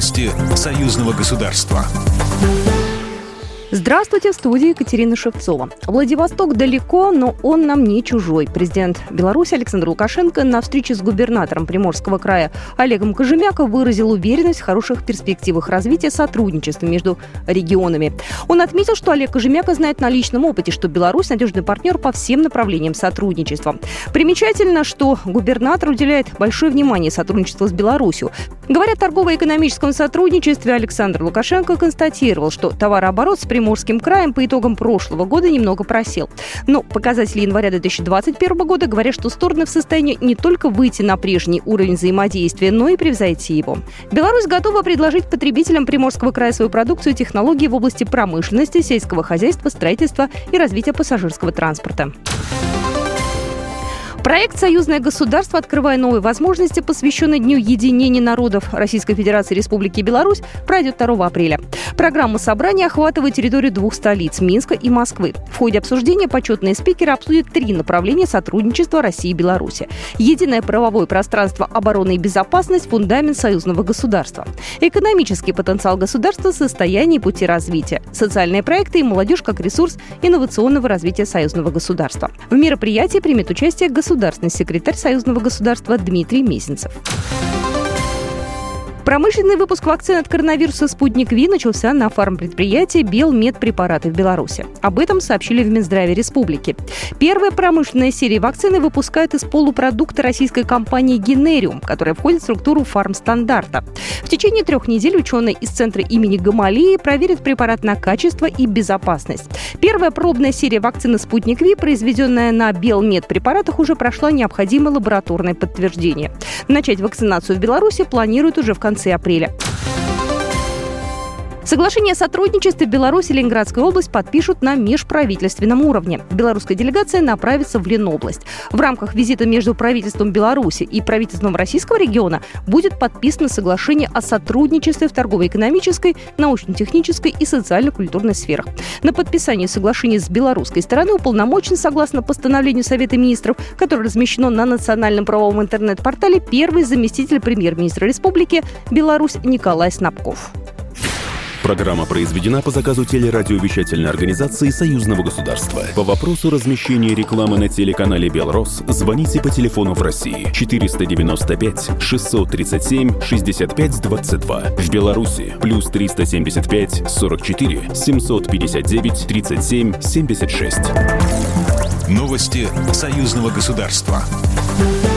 Новости союзного государства. Здравствуйте, в студии Екатерина Шевцова. Владивосток далеко, но он нам не чужой. Президент Беларуси Александр Лукашенко на встрече с губернатором Приморского края Олегом Кожемяко выразил уверенность в хороших перспективах развития сотрудничества между регионами. Он отметил, что Олег Кожемяко знает на личном опыте, что Беларусь – надежный партнер по всем направлениям сотрудничества. Примечательно, что губернатор уделяет большое внимание сотрудничеству с Беларусью. Говоря о торгово-экономическом сотрудничестве, Александр Лукашенко констатировал, что товарооборот с Приморским краем по итогам прошлого года немного просел. Но показатели января 2021 года говорят, что стороны в состоянии не только выйти на прежний уровень взаимодействия, но и превзойти его. Беларусь готова предложить потребителям Приморского края свою продукцию и технологии в области промышленности, сельского хозяйства, строительства и развития пассажирского транспорта. Проект «Союзное государство», открывая новые возможности, посвященный Дню единения народов Российской Федерации и Республики Беларусь, пройдет 2 апреля. Программа собрания охватывает территорию 2 столиц – Минска и Москвы. В ходе обсуждения почетные спикеры обсудят 3 направления сотрудничества России и Беларуси. Единое правовое пространство, оборона и безопасность – фундамент союзного государства. Экономический потенциал государства – состояние и пути развития. Социальные проекты и молодежь как ресурс инновационного развития союзного государства. В мероприятии примет участие государственный секретарь союзного государства Дмитрий Мезенцев. Промышленный выпуск вакцины от коронавируса «Спутник Ви» начался на фармпредприятии «Белмедпрепараты» в Беларуси. Об этом сообщили в Минздраве Республики. Первая промышленная серия вакцины выпускают из полупродукта российской компании «Генериум», которая входит в структуру фармстандарта. В течение 3 недель ученые из центра имени Гамалеи проверят препарат на качество и безопасность. Первая пробная серия вакцины «Спутник Ви», произведенная на Белмедпрепаратах, уже прошла необходимое лабораторное подтверждение. Начать вакцинацию в Беларуси планируют уже в конце апреля. Соглашение о сотрудничестве Беларусь и Ленинградская область подпишут на межправительственном уровне. Белорусская делегация направится в Ленобласть. В рамках визита между правительством Беларуси и правительством российского региона будет подписано соглашение о сотрудничестве в торгово-экономической, научно-технической и социально-культурной сферах. На подписание соглашения с белорусской стороны уполномочен, согласно постановлению Совета министров, которое размещено на национальном правовом интернет-портале, первый заместитель премьер-министра республики Беларусь Николай Снабков. Программа произведена по заказу телерадиовещательной организации Союзного государства. По вопросу размещения рекламы на телеканале «Белрос» звоните по телефону в России 495 637 65 22. В Беларуси плюс 375 44 759 37 76. Новости союзного государства.